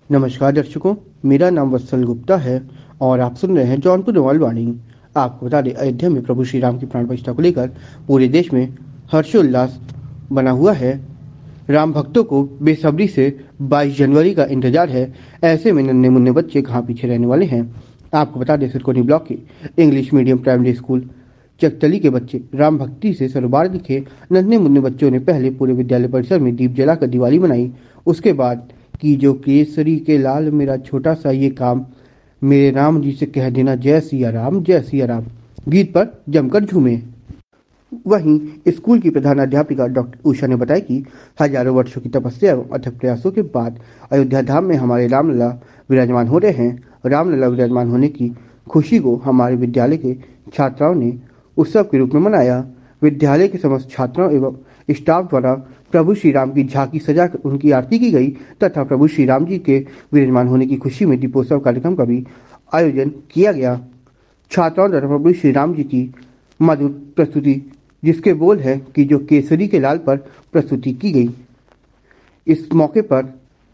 नमस्कार दर्शकों, मेरा नाम वत्सल गुप्ता है और आप सुन रहे हैं जौनपुर नोवेल वाणी। आपको बता दें, अयोध्या में प्रभु श्री राम की प्राण प्रतिष्ठा को लेकर पूरे देश में हर्षोल्लास बना हुआ है। राम भक्तों को बेसब्री से 22 जनवरी का इंतजार है। ऐसे में नन्हे मुन्ने बच्चे कहाँ पीछे रहने वाले हैं। आपको बता दें, सिरकोनी ब्लॉक के English medium primary school Chaktali के बच्चे राम भक्ति से सरोबार दिखे। नन्हे मुन्ने बच्चों ने पहले पूरे विद्यालय परिसर में दीप जलाकर दिवाली मनाई। उसके बाद कि जो केसरी के लाल मेरा छोटा सा ये काम, मेरे राम जी से कह देना जय सिया राम, जय सिया राम गीत पर जमकर झूमे। वहीं स्कूल की प्रधानाध्यापिका डॉक्टर उषा ने बताया कि हजारों वर्षों की तपस्या एवं अथक प्रयासों के बाद अयोध्या धाम में हमारे रामलला विराजमान हो रहे हैं। रामलला विराजमान होने की खुशी को हमारे विद्यालय के छात्राओं ने उत्सव के रूप में मनाया। विद्यालय के समस्त छात्राओं एवं स्टाफ द्वारा प्रभु श्री राम की झांकी सजाकर उनकी आरती की गई तथा प्रभु श्री राम जी के विराजमान होने की खुशी में दीपोत्सव कार्यक्रम का भी आयोजन किया गया। छात्राओं द्वारा प्रभु श्री राम जी की मधुर प्रस्तुति, जिसके बोल है कि जो केसरी के लाल पर प्रस्तुति की गई। इस मौके पर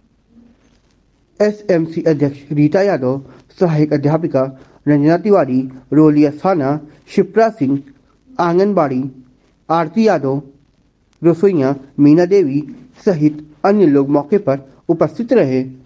एसएमसी अध्यक्ष रीता यादव, सहायक अध्यापिका रंजना तिवारी, रोलिया थाना शिप्रा सिंह, आंगनबाड़ी आरती यादव, रसोइया मीना देवी सहित अन्य लोग मौके पर उपस्थित रहे।